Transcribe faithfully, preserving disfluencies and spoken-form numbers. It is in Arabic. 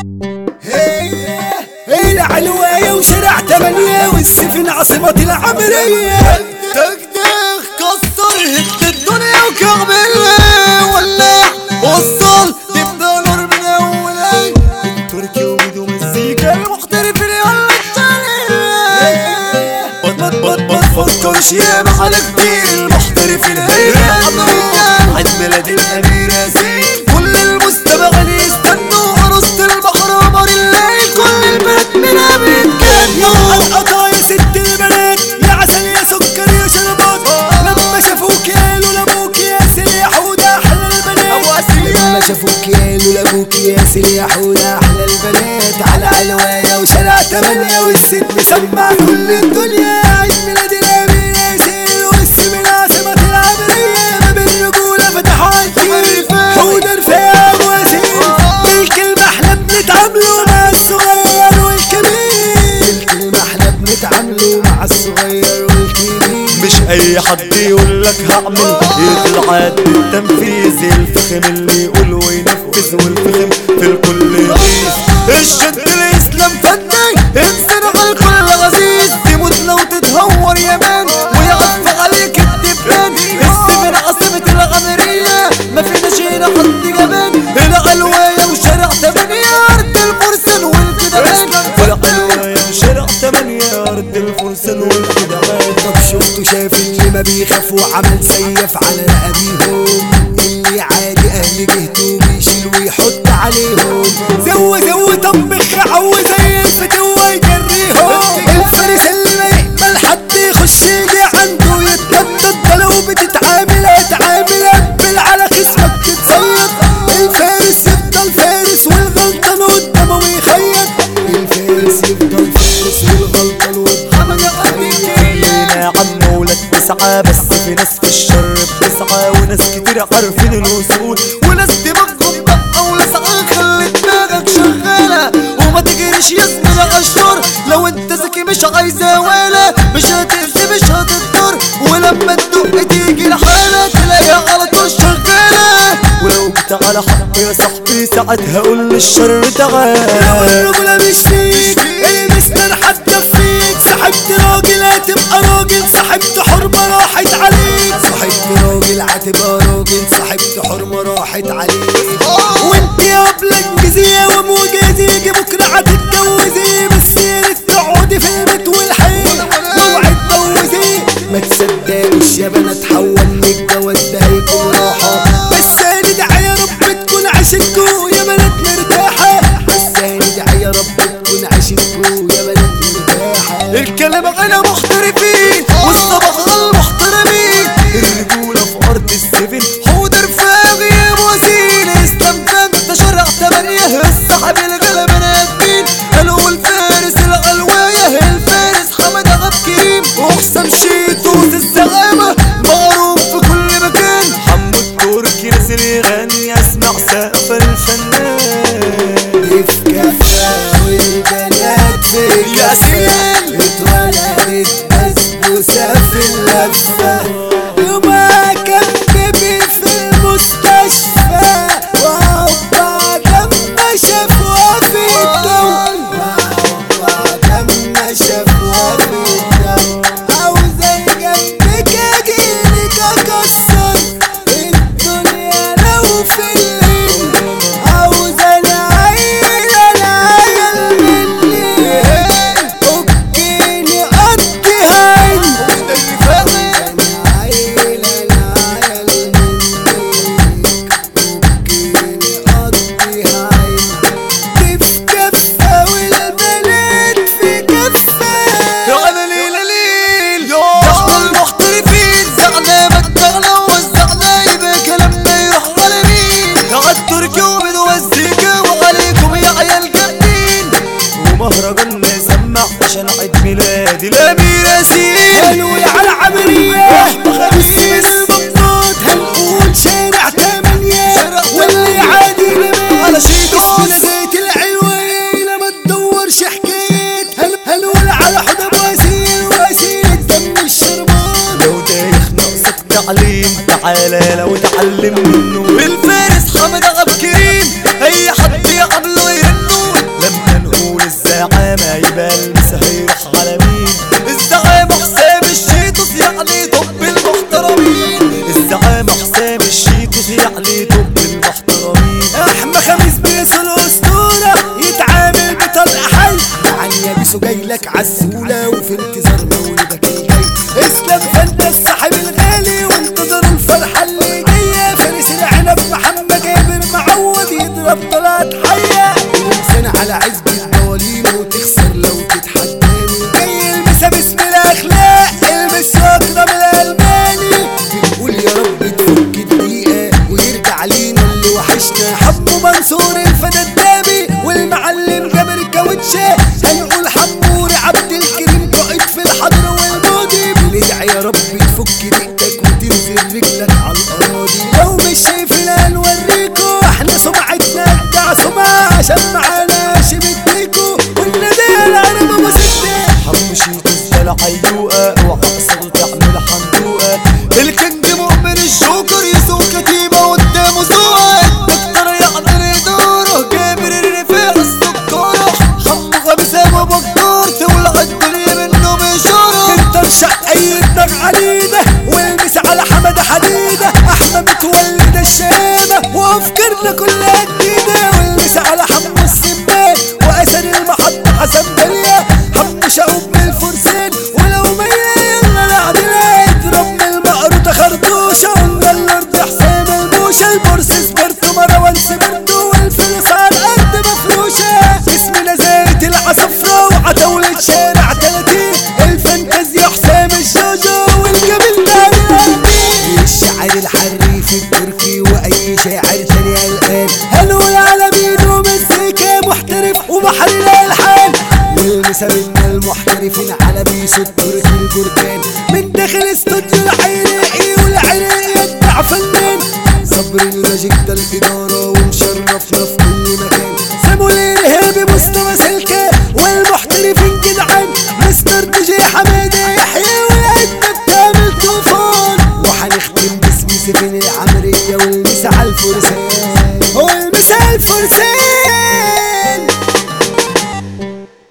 العلواية وشارع تمانية والسفن عاصمة العمرية. دغدغ كسر هد الدنيا وكعبل ولع وصل تبدا نور من اولك التركي وميدو مزيكا المحترفين يلا التاني. بط بط بط فكرش يا محل كتير المحترفين هي عيد ميلاد الامير ياسين كل المستمعين يستنوا عروسة البحر قمر الليل كل البنات منها بيتجنوا. القطا يا ست البنات يا عسل يا سكر يا شربات لما شافوك قالوا لابوك يا سليح وده احلى البنات. لما شافوك قالوا لابوك يا سليح وده احلى البنات. على علواية وشارع تمانية والست مسمع كل الدنيا. عيد ميلاد الامير ياسين والسم العاصمة العمرية ما بين رجولة فتحوا عالكيف حودة رفاع ووسيم. بالكلمة احنا بنتعاملوا مع الصغير والكبير. بالكلمة احنا بنتعاملوا مع الصغير والكبير. مش اي حد يقول لك هعمل يطلع قد التنفيذ. الفخم اللي يقول وينفذ والفخم في الكل يغيظ. الشد الاسلام فني انسان على الكل عزيز. تموت لو تتهور يا مان ويعطف عليك الدبان. السفن عاصمة العمرية ما فيناش هنا حد جبان. العلواية وشارع تمانية ارض الفرسان والكدبان. العلواية وشارع تمانية ارض الفرسان والكدبان. طب شفتوا شاف اللي ما بيخاف وعمل سيف على رقابيهم. اللي عادي اهل جهته بيشيل ويحط عليهم. زو زو طبخ عو زي الفتوة يجريهم. الفارس اللي ما يقبل حد يخش يجي عنده يتنطط. ده لو بتتعامل هتعامل قبل على خصمك تتصيد. الفارس يفضل فارس والغلطان قدامه ويخيط. الفارس يفضل فارس والغلطان قدامه ويخيط. يا عم ولاد تسعة بس في ناس في الشر بتسعى وناس كتير عارفين الوصول وناس دماغهم بقى ولسعة. خلي دماغك شغالة وما تجريش يا زميلي عالشر. لو انت ذكي مش عايزة ولا مش هتفزي مش هتضطر. ولما تدق تيجي لحالة تلاقيها على طول شغالة. ولو جيت على حق يا صاحبي ساعتها قول للشر تعالى. لو الرجولة مش فيك المستر هتكفيك. صاحبت راجل هتبقى راجل صاحبت حرمة راحت عليك. صاحبت راجل هتبقى راجل صاحبت حرمة راحت عليك. وانت يا ابله انجزيه وموجزي بكره هتتجوزي. بس يا ريت تقعدي في البيت والحين واوعي تجوزي. ما تصدقيش يا بنات حولني الجواز ده هيكون راحه. بس ندعي يا رب تكون عاشقكوا يا بنات مرتاحه. بس ندعي يا رب تكون عاشقكوا يا بنات مرتاحه. الكلام على محترفين والصباح على المحترمين. الرجولة في أرض السفن حود رفاعي يا مواسين. اسلام فانت شارع تمانية الصاحب الغلبة نادين. قالوا الفارس العلواية الفارس حمد عبد كريم وحسام شيتوس الزعامة معروف في كل مكان. حمو التركي نازل يغني اسمع سقف الفنان. في كفة والبنات في ياسين اتولدت بسبوسة في اللفة. يومها كان بيبي في المستشفى وهوبا لما شافوها في الدم. وهوبا لما شافوها في الدم. عاوزة جنبك اجيلك اكسر الدنيا لو في الليل. عاوزة العيلة العيال مني اوكيني قضيها عين. مهرجان نسمع عشان عيد ميلاد الامير ياسين. هنقول على عمرية باسم المبسوط هنقول شارع تمانية واللي عادي لمين على شيتوس. نزيت العلوية ما تدورش حكاية. هنقول على حضر وسيل وسيل الدم الشربان. لو دايخ ناقصك تعليم تعالى لو تعلم منه. الفارس حمد عبد كريم اي حد يقابله يرنه. لك عالسولة وفي انتظار مولدك الجاي. اسلام فانت الصاحب الغالي وانتظر الفرحة اللي جاية. فارس العنب محمد جابر معود يضرب طلعت حية. الانسان على عزب الدوالين وتخسر لو تتحداني. جاي المسا باسم الاخلاق المس اكرم الالماني. بنقول يا رب تفك الدقيقة ويرجع لينا اللي وحشنا. حمو منصور الفدا الدامي والمعلم جابر كاوتشة. هنقول حموري عبد الكريم قائد في الحضر والماضي. بندعي يا رب تفك دقتك وتنزل رجلك على الاراضي. لو مش شايفنا نوريكو احنا سمعتنا بتاع سمعة عشان معانا شبتيكو والندى العرب ابو ستة. حمشي تزجل عيوقة وعقصر تعمل حندوقة. الكنج مؤمن الجوكر يسوق كتيبة قدامه سوقة. الدكتور يقدر يدوره جابر الرفاع السكارة. حمو غمسة وبكتور تولع الدنيا منه بشارة. انت شقيتك عنيدة والمس على حمد حديدة. احنا متولد الشهامة وافكارنا كلها جديدة. والمس على حمو السمان واسد المحطة حسن بلية. حمو شعوب من الفرسان ولو مية يلا نعدلها. اضرب من المقروطة خرطوشة قلنا الارض حسام الموشة. البورس سبرتو مروان سبرتو والفلوس على الارض مفروشة. اسمنا زايد العصفرة وعتولة شارع تلاتين. الفانتازيا حسام الجوجو والجميل نادي القلبي. الشاعر الحريف التركي واي شاعر تاني قلقان. هنقول على مين ومزيكا محترف وبحر الالحان. والمسا منا المحترفين على بيسو التركي البركان. من داخل استوديو العراقي والعراقي يدع فنان. صبر الماجيك ده الاداره ومشرفنا في كل مكان. سامو الارهابي مصطفى سلكة والمحترفين جدعان. مستر دي جي حماده يحيى والعده بتعمل طوفان. وهنختم باسم سفن العمريه والمسا على الفرسان.